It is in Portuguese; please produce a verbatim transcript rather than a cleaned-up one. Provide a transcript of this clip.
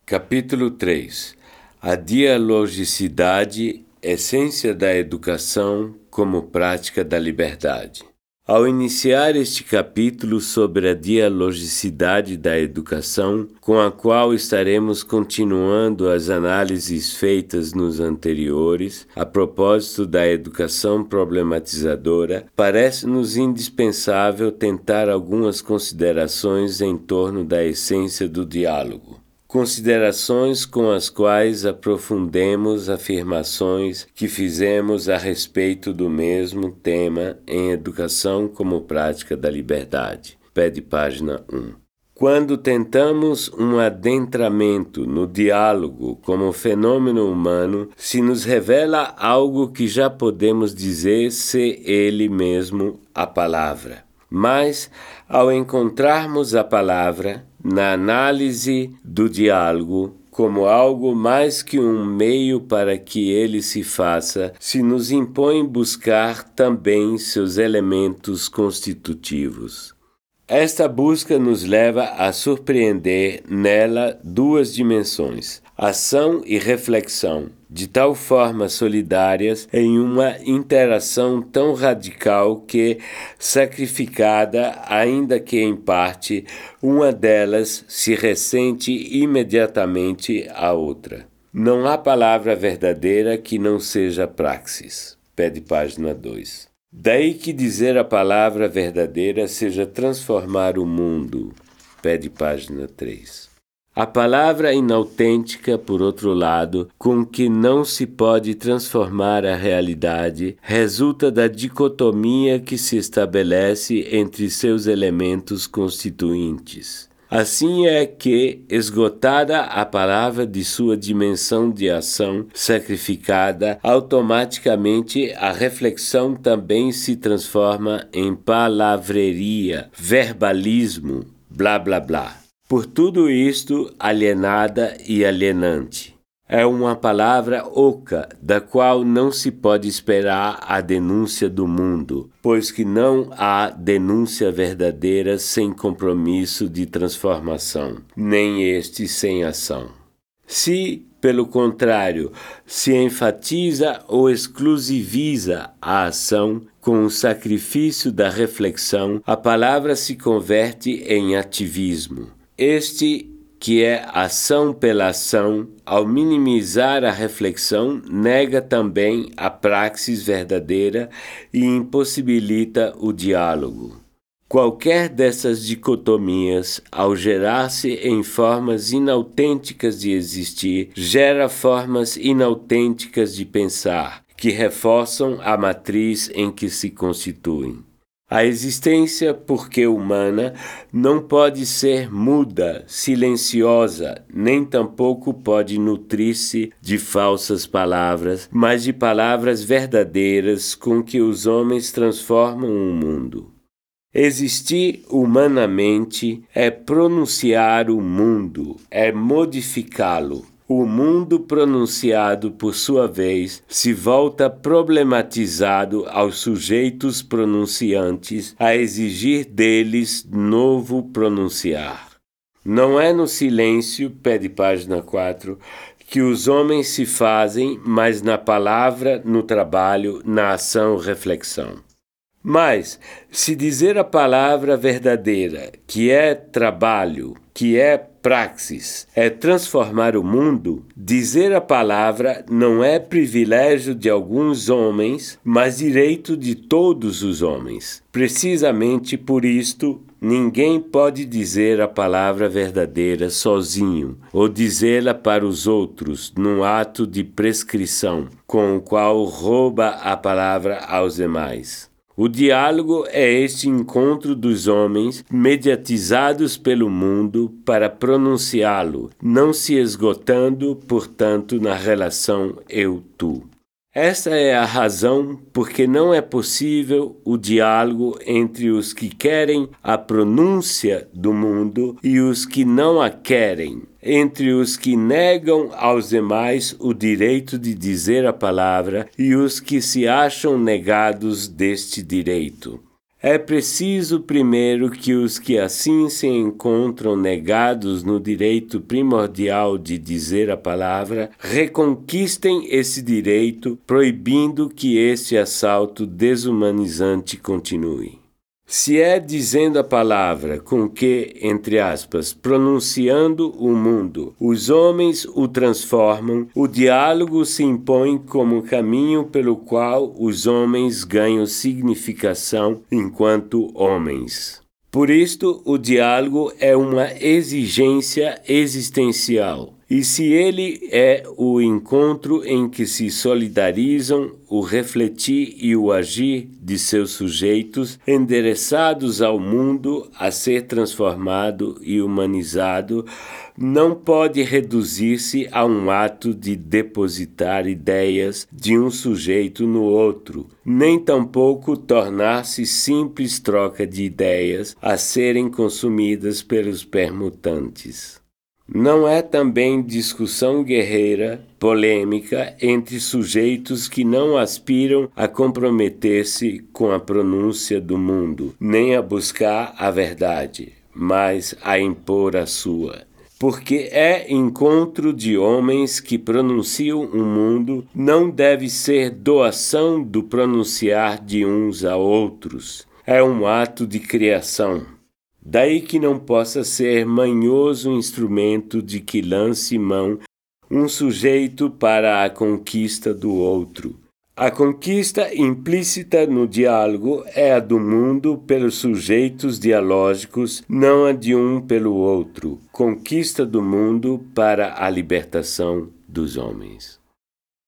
Capítulo três. A dialogicidade, essência da educação como prática da liberdade. Ao iniciar este capítulo sobre a dialogicidade da educação, com a qual estaremos continuando as análises feitas nos anteriores, a propósito da educação problematizadora, parece-nos indispensável tentar algumas considerações em torno da essência do diálogo. Considerações com as quais aprofundemos afirmações que fizemos a respeito do mesmo tema em Educação como Prática da Liberdade. Pé de página um. Quando tentamos um adentramento no diálogo como fenômeno humano, se nos revela algo que já podemos dizer ser ele mesmo a palavra. Mas, ao encontrarmos a palavra, na análise do diálogo, como algo mais que um meio para que ele se faça, se nos impõe buscar também seus elementos constitutivos. Esta busca nos leva a surpreender nela duas dimensões, ação e reflexão, de tal forma solidárias em uma interação tão radical que, sacrificada, ainda que em parte, uma delas se ressente imediatamente à outra. Não há palavra verdadeira que não seja praxis. Pé de página dois. Daí que dizer a palavra verdadeira seja transformar o mundo. Pé de página três. A palavra inautêntica, por outro lado, com que não se pode transformar a realidade, resulta da dicotomia que se estabelece entre seus elementos constituintes. Assim é que, esgotada a palavra de sua dimensão de ação sacrificada, automaticamente a reflexão também se transforma em palavreria, verbalismo, blá blá blá. Por tudo isto, alienada e alienante. É uma palavra oca, da qual não se pode esperar a denúncia do mundo, pois que não há denúncia verdadeira sem compromisso de transformação, nem este sem ação. Se, pelo contrário, se enfatiza ou exclusiviza a ação com o sacrifício da reflexão, a palavra se converte em ativismo. Este, que é ação pela ação, ao minimizar a reflexão, nega também a praxis verdadeira e impossibilita o diálogo. Qualquer dessas dicotomias, ao gerar-se em formas inautênticas de existir, gera formas inautênticas de pensar, que reforçam a matriz em que se constituem. A existência, porque humana, não pode ser muda, silenciosa, nem tampouco pode nutrir-se de falsas palavras, mas de palavras verdadeiras com que os homens transformam o mundo. Existir humanamente é pronunciar o mundo, é modificá-lo. O mundo pronunciado, por sua vez, se volta problematizado aos sujeitos pronunciantes a exigir deles novo pronunciar. Não é no silêncio, pé de página quatro, que os homens se fazem, mas na palavra, no trabalho, na ação-reflexão. Mas, se dizer a palavra verdadeira, que é trabalho, que é praxis, é transformar o mundo, dizer a palavra não é privilégio de alguns homens, mas direito de todos os homens. Precisamente por isto, ninguém pode dizer a palavra verdadeira sozinho, ou dizê-la para os outros num ato de prescrição, com o qual rouba a palavra aos demais. O diálogo é este encontro dos homens mediatizados pelo mundo para pronunciá-lo, não se esgotando, portanto, na relação eu-tu. Esta é a razão porque não é possível o diálogo entre os que querem a pronúncia do mundo e os que não a querem, entre os que negam aos demais o direito de dizer a palavra e os que se acham negados deste direito. É preciso primeiro que os que assim se encontram negados no direito primordial de dizer a palavra reconquistem esse direito, proibindo que este assalto desumanizante continue. Se é dizendo a palavra com que, entre aspas, pronunciando o mundo, os homens o transformam, o diálogo se impõe como caminho pelo qual os homens ganham significação enquanto homens. Por isto, o diálogo é uma exigência existencial. E se ele é o encontro em que se solidarizam o refletir e o agir de seus sujeitos endereçados ao mundo a ser transformado e humanizado, não pode reduzir-se a um ato de depositar ideias de um sujeito no outro, nem tampouco tornar-se simples troca de ideias a serem consumidas pelos permutantes. Não é também discussão guerreira, polêmica, entre sujeitos que não aspiram a comprometer-se com a pronúncia do mundo, nem a buscar a verdade, mas a impor a sua. Porque é encontro de homens que pronunciam o mundo, não deve ser doação do pronunciar de uns a outros. É um ato de criação. Daí que não possa ser manhoso instrumento de que lance mão um sujeito para a conquista do outro. A conquista implícita no diálogo é a do mundo pelos sujeitos dialógicos, não a de um pelo outro. Conquista do mundo para a libertação dos homens.